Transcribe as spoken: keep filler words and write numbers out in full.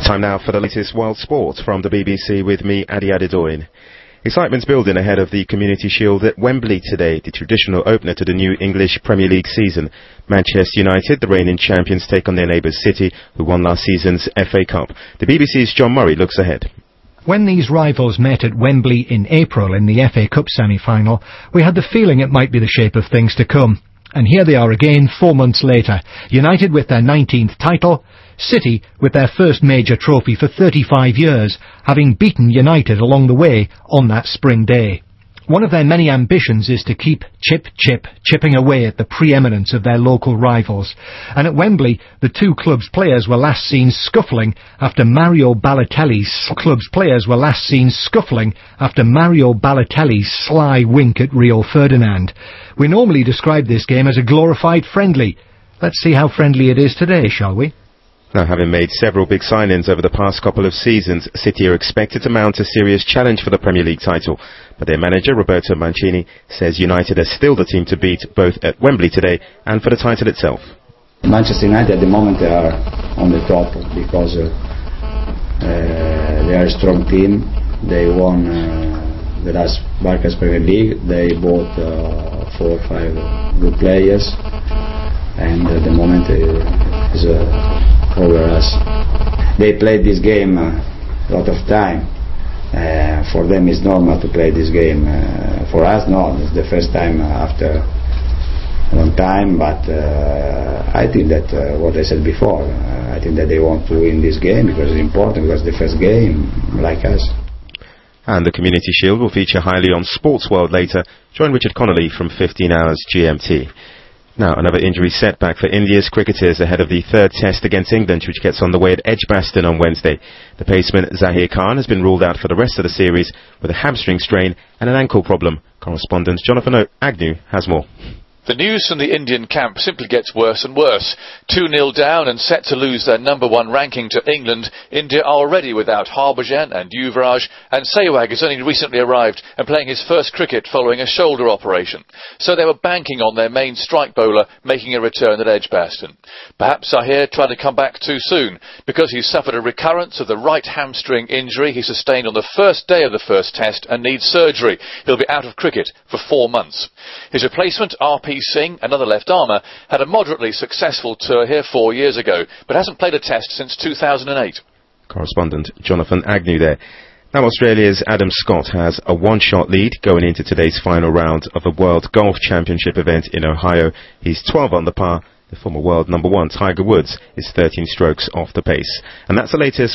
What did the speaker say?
Time now for the latest world sport from the B B C with me, Adi Adedoyin. Excitement's building ahead of the Community Shield at Wembley today, the traditional opener to the new English Premier League season. Manchester United, the reigning champions, take on their neighbours City, who won last season's F A Cup. The B B C's John Murray looks ahead. When these rivals met at Wembley in April in the F A Cup semi-final, we had the feeling it might be the shape of things to come. And here they are again, four months later. United with their nineteenth title, City with their first major trophy for thirty-five years, having beaten United along the way on that spring day. One of their many ambitions is to keep chip, chip, chipping away at the preeminence of their local rivals. And at Wembley, the two clubs' players were last seen scuffling after Mario Balotelli's clubs' players were last seen scuffling after Mario Balotelli's sly wink at Rio Ferdinand. We normally describe this game as a glorified friendly. Let's see how friendly it is today, shall we? Now, having made several big signings over the past couple of seasons, City are expected to mount a serious challenge for the Premier League title. But their manager, Roberto Mancini, says United are still the team to beat both at Wembley today and for the title itself. Manchester United at the moment are on the top because uh, uh, they are a strong team. They won uh, the last Barclays Premier League. They bought uh, four or five good players, and at the moment uh, is uh, over us. They played this game uh, a lot of time. Uh, for them it's normal to play this game. Uh, for us, no. It's the first time after a long time, but uh, I think that uh, what I said before, uh, I think that they want to win this game because it's important, because it's the first game, like us. And the Community Shield will feature highly on Sports World later. Join Richard Connolly from fifteen hours G M T. Now, another injury setback for India's cricketers ahead of the third test against England, which gets on the way at Edgbaston on Wednesday. The paceman Zaheer Khan has been ruled out for the rest of the series with a hamstring strain and an ankle problem. Correspondent Jonathan Agnew has more. The news from the Indian camp simply gets worse and worse. two nil down and set to lose their number one ranking to England, India are already without Harbhajan and Yuvraj, and Sehwag has only recently arrived and playing his first cricket following a shoulder operation. So they were banking on their main strike bowler making a return at Edgbaston. Perhaps Zaheer tried to come back too soon, because he suffered a recurrence of the right hamstring injury he sustained on the first day of the first test and needs surgery. He'll be out of cricket for four months. His replacement, R P Singh, another left-armer, had a moderately successful tour here four years ago, but hasn't played a test since two thousand eight. Correspondent Jonathan Agnew there. Now, Australia's Adam Scott has a one-shot lead going into today's final round of the World Golf Championship event in Ohio. He's twelve under par. The former world number one, Tiger Woods, is thirteen strokes off the pace. And that's the latest